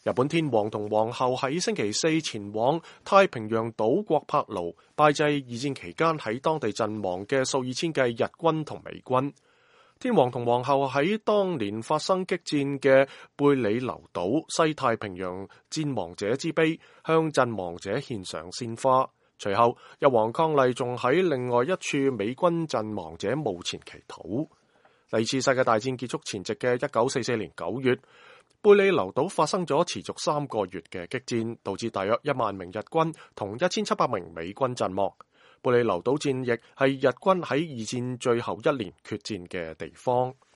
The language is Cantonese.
日本天皇同皇后喺星期四前往太平洋島國柏盧拜祭二戰期間喺當地陣亡嘅數以千計日軍同美軍。天皇同皇后喺當年發生激戰嘅貝里留島西太平洋戰亡者之碑向陣亡者獻上鮮花。隨後，日皇伉儷仲喺另外一處美軍陣亡者墓前祈禱。第二次世界大戰結束前夕嘅1944年9月，貝里留島發生咗持續3個月嘅激戰，導致大約1萬名日軍同1700名美軍陣亡。貝里留島戰役係日軍喺二戰最後1年決戰嘅地方。